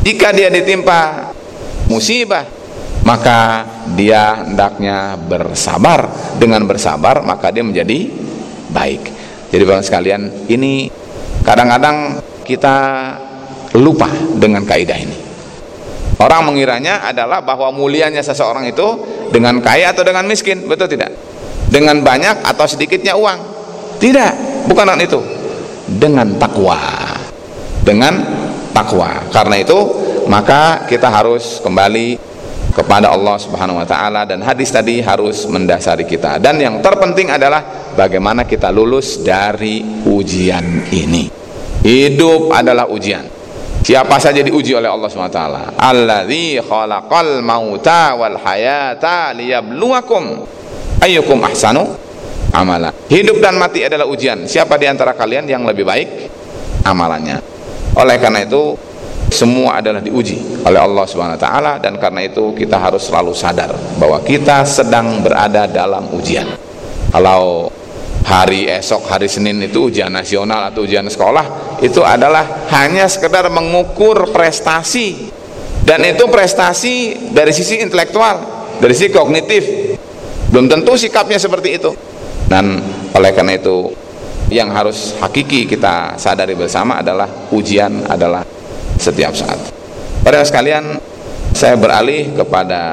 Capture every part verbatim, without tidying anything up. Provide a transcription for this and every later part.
Jika dia ditimpa musibah, maka dia hendaknya bersabar. Dengan bersabar maka dia menjadi baik. Jadi Bapak sekalian, ini kadang-kadang kita lupa dengan kaidah ini. Orang mengiranya adalah bahwa mulianya seseorang itu dengan kaya atau dengan miskin, betul tidak? Dengan banyak atau sedikitnya uang. Tidak, bukan dengan itu. Dengan takwa. Dengan takwa. Karena itu maka kita harus kembali kepada Allah Subhanahu wa taala, dan hadis tadi harus mendasari kita. Dan yang terpenting adalah bagaimana kita lulus dari ujian ini. Hidup adalah ujian. Siapa saja diuji oleh Allah Subhanahu wa taala. Allazi khalaqal mauta wal hayata liyabluwakum ayyukum ahsanu amala. Hidup dan mati adalah ujian. Siapa di antara kalian yang lebih baik amalannya? Oleh karena itu semua adalah diuji oleh Allah Subhanahu wa taala, dan karena itu kita harus selalu sadar bahwa kita sedang berada dalam ujian. Kalau hari esok, hari Senin itu ujian nasional atau ujian sekolah, itu adalah hanya sekedar mengukur prestasi, dan itu prestasi dari sisi intelektual, dari sisi kognitif. Belum tentu sikapnya seperti itu. Dan oleh karena itu yang harus hakiki kita sadari bersama adalah ujian adalah setiap saat. Pada sekalian, saya beralih kepada,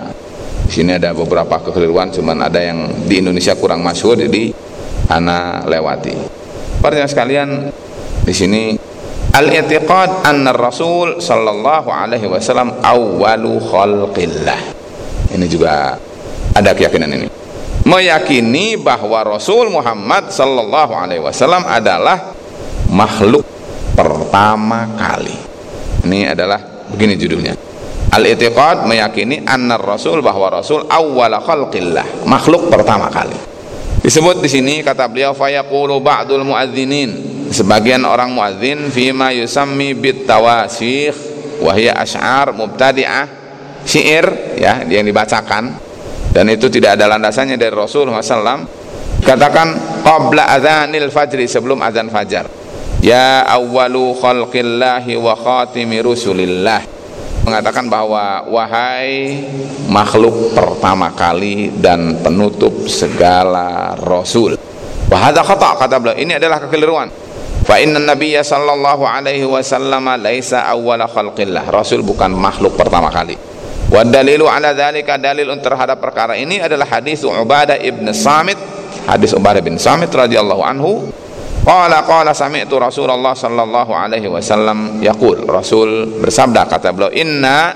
di sini ada beberapa kekeliruan, cuman ada yang di Indonesia kurang masyhur, jadi ana lewati. Pada sekalian, di sini al-i'tiqad anna Rasul sallallahu alaihi wasallam awwalu khalqillah. Ini juga ada keyakinan ini. Meyakini bahwa Rasul Muhammad sallallahu alaihi wasallam adalah makhluk pertama kali. Ini adalah begini judulnya. Al-i'tiqad, meyakini anna Rasul, bahwa Rasul awwala khalqillah, makhluk pertama kali. Disebut di sini kata beliau, fayaqulu ba'dul muadzinin, sebagian orang muadzin, fima yusammi bit tawasikh wa hiya asy'ar mubtadi'ah, syair ya yang dibacakan, dan itu tidak ada landasannya dari Rasulullah sallallahu alaihi wasallam. Katakan qabla adzanil fajri, sebelum azan fajar. Ya awwalu khalqillahi wa khatimi rusulillah, mengatakan bahwa wahai makhluk pertama kali dan penutup segala rasul. Wa hadza khata', kata beliau, ini adalah kekeliruan. Fa inna nabiyya sallallahu alaihi wasallam laisa awwala khalqillah, Rasul bukan makhluk pertama kali. Wa dalilu ala dzalika, dalil terhadap perkara ini adalah hadis Ubadah ibn Samit, hadis Ubadah bin Samit radhiyallahu anhu. Qala qala sami'tu Rasulullah sallallahu alaihi wasallam yaqul, Rasul bersabda, kata beliau, inna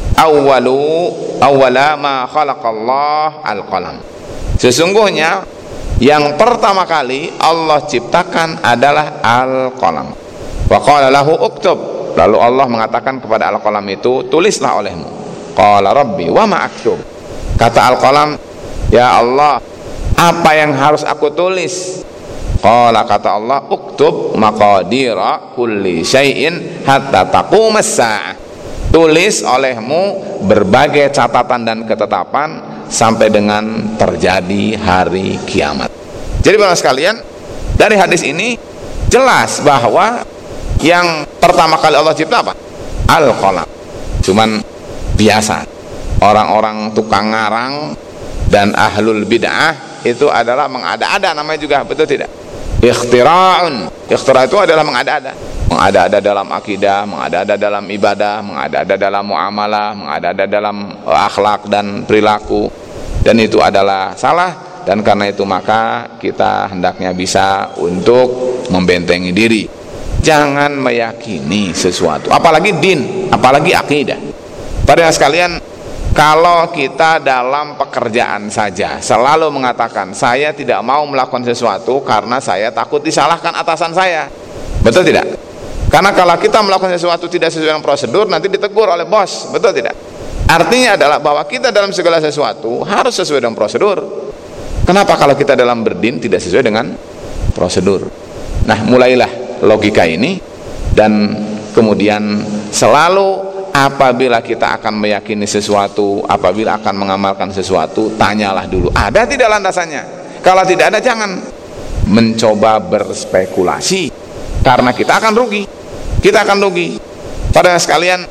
awwalu awwala ma khalaqallah al-qalam, sesungguhnya yang pertama kali Allah ciptakan adalah al-qalam. Wa qala lahu uktub, lalu Allah mengatakan kepada al-qalam itu, tulislah olehmu. Qala rabbi wa ma aktub, kata al-qalam, ya Allah, apa yang harus aku tulis? Qala, kata Allah, uktub maqadira kulli syai'in hatta taqumas sa'ah, tulis olehmu berbagai catatan dan ketetapan sampai dengan terjadi hari kiamat. Jadi Bapak sekalian, dari hadis ini jelas bahwa yang pertama kali Allah cipta apa? Al-qalam. Cuman biasa orang-orang tukang ngarang dan ahlul bid'ah itu adalah mengada-ada, namanya juga, betul tidak? Ikhtira'un, ikhtira' itu adalah mengada-ada, mengada-ada dalam akidah, mengada-ada dalam ibadah, mengada-ada dalam muamalah, mengada-ada dalam akhlak dan perilaku, dan itu adalah salah. Dan karena itu maka kita hendaknya bisa untuk membentengi diri, jangan meyakini sesuatu, apalagi din, apalagi akidah. Pada sekalian, kalau kita dalam pekerjaan saja selalu mengatakan saya tidak mau melakukan sesuatu karena saya takut disalahkan atasan saya, betul tidak? Karena kalau kita melakukan sesuatu tidak sesuai dengan prosedur, nanti ditegur oleh bos, betul tidak? Artinya adalah bahwa kita dalam segala sesuatu harus sesuai dengan prosedur. Kenapa kalau kita dalam berdin tidak sesuai dengan prosedur? Nah, mulailah logika ini, dan kemudian selalu apabila kita akan meyakini sesuatu, apabila akan mengamalkan sesuatu, tanyalah dulu ada tidak landasannya. Kalau tidak ada, jangan mencoba berspekulasi, karena kita akan rugi. Kita akan rugi. Pada sekalian,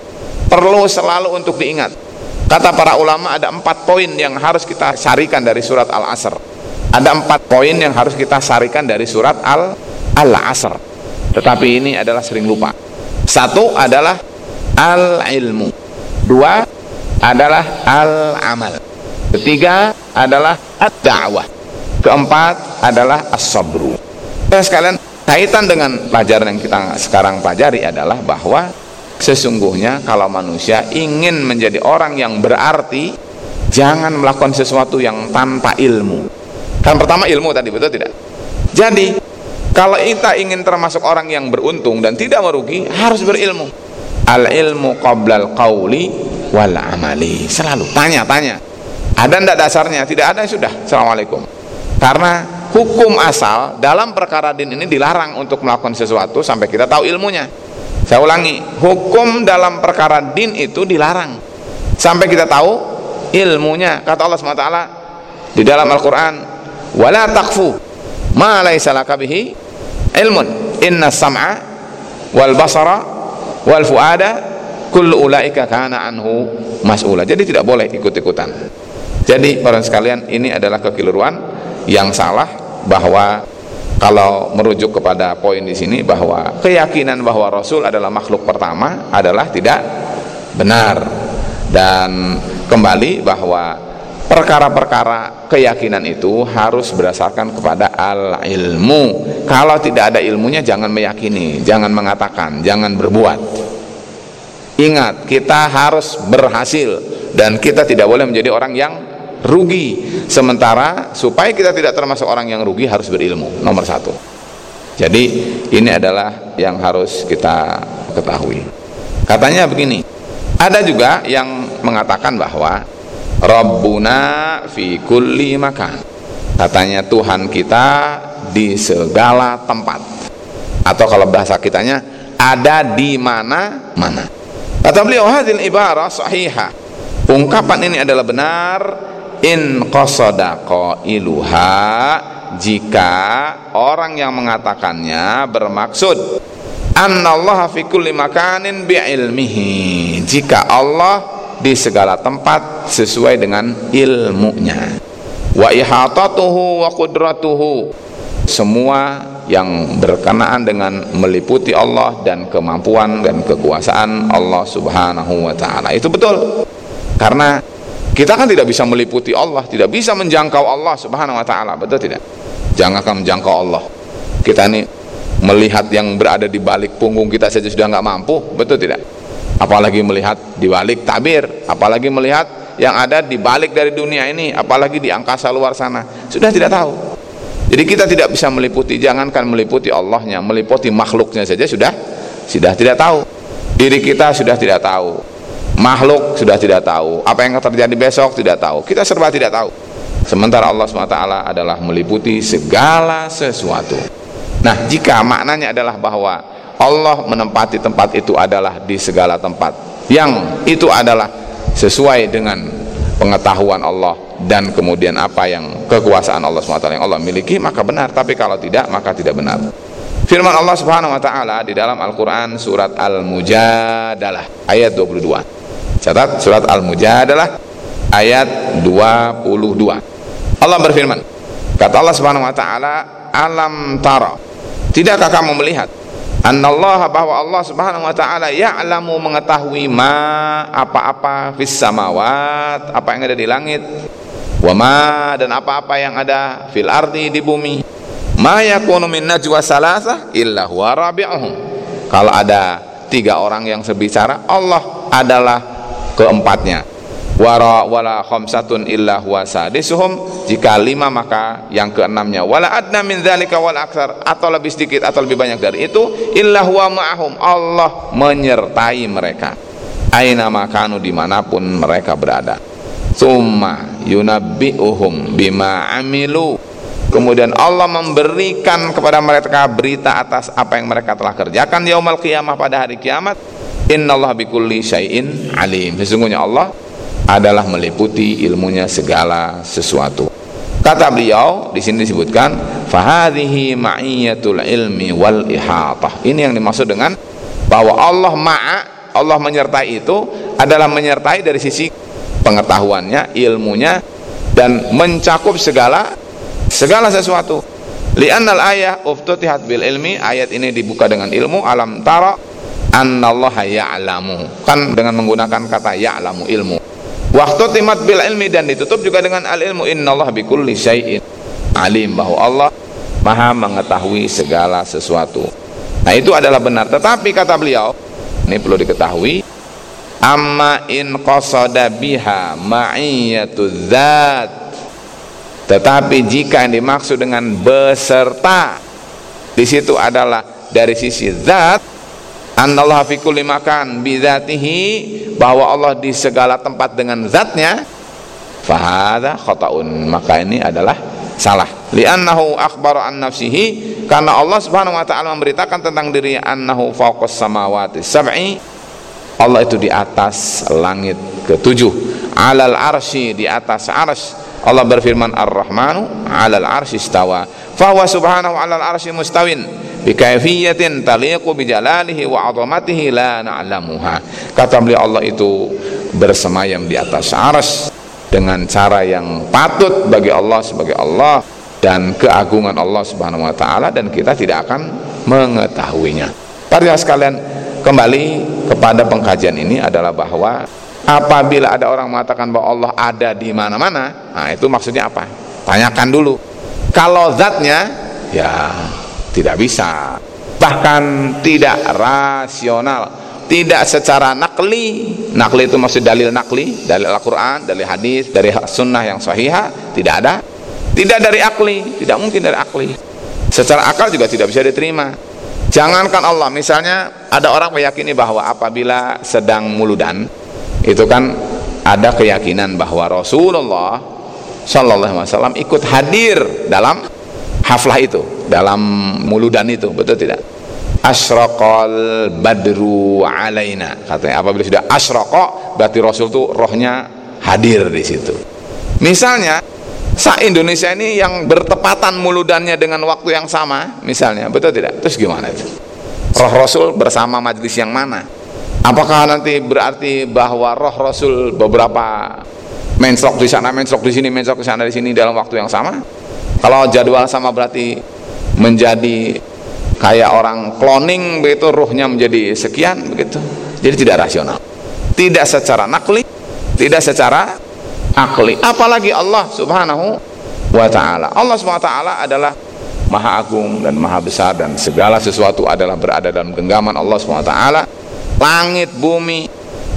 perlu selalu untuk diingat. Kata para ulama ada empat poin yang harus kita sarikan dari surat Al-Asr. Ada empat poin yang harus kita sarikan dari surat Al Al-Asr. Tetapi ini adalah sering lupa. Satu adalah al-ilmu. Dua adalah al-amal. Ketiga adalah ad-da'wah. Keempat adalah as-sabru. Nah, sekalian, kaitan dengan pelajaran yang kita sekarang pelajari adalah bahwa sesungguhnya kalau manusia ingin menjadi orang yang berarti, jangan melakukan sesuatu yang tanpa ilmu. Kan pertama ilmu tadi, betul tidak? Jadi kalau kita ingin termasuk orang yang beruntung dan tidak merugi, harus berilmu. Al-ilmu qablal qawli wal amali. Selalu tanya-tanya. Ada ndak dasarnya? Tidak ada, sudah. Assalamualaikum. Karena hukum asal dalam perkara din ini dilarang untuk melakukan sesuatu sampai kita tahu ilmunya. Saya ulangi, hukum dalam perkara din itu dilarang sampai kita tahu ilmunya. Kata Allah subhanahu wa taala di dalam Al-Quran, wala taqfu ma laysa laka bihi ilmun inna sam'a wal basara wal fuada kullu ulaika kana anhu mas'ula. Jadi tidak boleh ikut-ikutan. Jadi para sekalian, ini adalah kekeliruan yang salah, bahwa kalau merujuk kepada poin di sini bahwa keyakinan bahwa Rasul adalah makhluk pertama adalah tidak benar. Dan kembali bahwa perkara-perkara keyakinan itu harus berdasarkan kepada al-ilmu. Kalau tidak ada ilmunya jangan meyakini, jangan mengatakan, jangan berbuat. Ingat, kita harus berhasil dan kita tidak boleh menjadi orang yang rugi. Sementara supaya kita tidak termasuk orang yang rugi harus berilmu, nomor satu. Jadi ini adalah yang harus kita ketahui. Katanya begini, ada juga yang mengatakan bahwa Rabbuna fi kulli makan. Katanya Tuhan kita di segala tempat, atau kalau bahasa kitanya ada di mana-mana. Kata beliau, hadhil ibarah sahihah. Ungkapan ini adalah benar in qasada qailuha, jika orang yang mengatakannya bermaksud annallaha fi kulli makanin bi'ilmihi, jika Allah di segala tempat sesuai dengan ilmunya, wa ihatatuhu wa qudratuhu, semua yang berkenaan dengan meliputi Allah dan kemampuan dan kekuasaan Allah subhanahu wa ta'ala. Itu betul, karena kita kan tidak bisa meliputi Allah, tidak bisa menjangkau Allah subhanahu wa ta'ala, betul tidak? Jangankan menjangkau Allah, kita ini melihat yang berada di balik punggung kita saja sudah nggak mampu, betul tidak? Apalagi melihat di balik tabir, apalagi melihat yang ada di balik dari dunia ini, apalagi di angkasa luar sana, sudah tidak tahu. Jadi kita tidak bisa meliputi, jangankan meliputi Allahnya, meliputi makhluknya saja sudah sudah tidak tahu. Diri kita sudah tidak tahu, makhluk sudah tidak tahu, apa yang akan terjadi besok tidak tahu, kita serba tidak tahu. Sementara Allah subhanahu wa taala adalah meliputi segala sesuatu. Nah, jika maknanya adalah bahwa Allah menempati tempat itu adalah di segala tempat, yang itu adalah sesuai dengan pengetahuan Allah dan kemudian apa yang kekuasaan Allah subhanahu wa taala yang Allah miliki, maka benar. Tapi kalau tidak, maka tidak benar. Firman Allah subhanahu wa ta'ala di dalam Al-Quran surat Al-Mujadalah ayat dua puluh dua. Catat, surat Al-Mujadalah ayat dua puluh dua. Allah berfirman, kata Allah subhanahu wa ta'ala, alam tara, tidakkah kamu melihat, annallaha, bahwa Allah subhanahu wa ta'ala ya'lamu, mengetahui, ma, apa-apa, fis samawat, apa yang ada di langit, wa ma, dan apa-apa yang ada fil ardi, di bumi, ma yakunu min najwa salasah illa huwa rabi'uhum, kalau ada tiga orang yang berbicara, Allah adalah keempatnya, wara wala khamsatun illa huwa sadisuhum, jika lima maka yang keenamnya, wala adna min dzalika wal aktsar, atau lebih sedikit atau lebih banyak dari itu, illa huwa ma'ahum, Allah menyertai mereka, aina makanu, dimanapun mereka berada, summa yunabbi'uhum bima amilu, kemudian Allah memberikan kepada mereka berita atas apa yang mereka telah kerjakan yaumul qiyamah, pada hari kiamat. Innallaha bikulli syai'in alim, sesungguhnya Allah adalah meliputi ilmunya segala sesuatu. Kata beliau di sini disebutkan fahadhihi ma'iyatul ilmi wal ihatah, ini yang dimaksud dengan bahwa Allah ma'a, Allah menyertai itu adalah menyertai dari sisi pengetahuannya, ilmunya, dan mencakup segala segala sesuatu. Li'annal ayah uftutihat bil ilmi, ayat ini dibuka dengan ilmu. Alam tara annallaha ya'lamu, kan dengan menggunakan kata ya'lamu, ilmu. Waktu timat bil ilmi, dan ditutup juga dengan al ilmu. Innallaha bikulli syai'in alim, bahwa Allah maha mengetahui segala sesuatu. Nah, itu adalah benar. Tetapi kata beliau, ini perlu diketahui, amma in qasada biha ma'iyatu dzat, tetapi jika yang dimaksud dengan beserta di situ adalah dari sisi zat, anallaha fi kulli makan bi dzatihi, bahwa Allah di segala tempat dengan zatnya, fahadha khata'un, maka ini adalah salah. Li'annahu akhbara an nafsihi, karena Allah Subhanahu wa taala memberitakan tentang dirinya, annahu fawqas samawati sab'i, Allah itu di atas langit ketujuh, alal arsy, di atas arsy. Allah berfirman, ar-rahmanu alal arsy istawa, fahuwa subhanahu alal arsy mustawin bi kaifiyatin taliqu bi jalalihi wa 'azamatihi la na'lamuha. Kata beliau, Allah itu bersemayam di atas arsy dengan cara yang patut bagi Allah sebagai Allah, dan keagungan Allah Subhanahu wa taala, dan kita tidak akan mengetahuinya. Para sekalian, kembali kepada pengkajian ini adalah bahwa apabila ada orang mengatakan bahwa Allah ada di mana-mana, nah itu maksudnya apa? Tanyakan dulu. Kalau zatnya, ya tidak bisa, bahkan tidak rasional, tidak secara nakli. Nakli itu maksud dalil nakli, dalil Al-Quran, dalil hadis, dari sunnah yang sahihah, tidak ada. Tidak dari akli, tidak mungkin dari akli. Secara akal juga tidak bisa diterima. Jangankan Allah, misalnya ada orang meyakini bahwa apabila sedang muludan, itu kan ada keyakinan bahwa Rasulullah Sallallahu Alaihi Wasallam ikut hadir dalam haflah itu, dalam muludan itu, betul tidak? Asyraqal badru alaina, katanya apabila sudah asyraqa, berarti Rasul itu rohnya hadir di situ. Misalnya se-Indonesia ini yang bertepatan muludannya dengan waktu yang sama, misalnya, betul tidak? Terus gimana itu? Roh Rasul bersama majelis yang mana? Apakah nanti berarti bahwa roh Rasul beberapa menslok di sana, menslok di sini, menslok di sana, di sini dalam waktu yang sama? Kalau jadwal sama berarti menjadi kayak orang cloning begitu, ruhnya menjadi sekian begitu. Jadi tidak rasional, tidak secara nakli, tidak secara akli. Apalagi Allah Subhanahu wa ta'ala. Allah Subhanahu wa ta'ala adalah maha agung dan maha besar, dan segala sesuatu adalah berada dalam genggaman Allah Subhanahu wa ta'ala. Langit, bumi,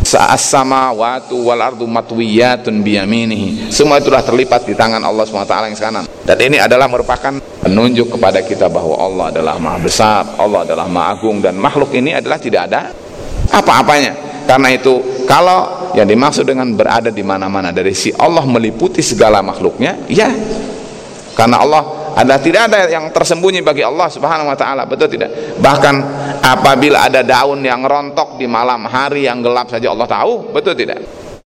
as-samawatu wal ardu matwiyatun biyaminihi, semua itulah terlipat di tangan Allah Subhanahu wa ta'ala yang kanan. Dan ini adalah merupakan penunjuk kepada kita bahwa Allah adalah maha besar, Allah adalah maha agung, dan makhluk ini adalah tidak ada apa-apanya. Karena itu, kalau yang dimaksud dengan berada di mana-mana dari si Allah meliputi segala makhluknya, ya, karena Allah adalah tidak ada yang tersembunyi bagi Allah Subhanahu wa ta'ala, betul tidak? Bahkan apabila ada daun yang rontok di malam hari yang gelap saja Allah tahu, betul tidak?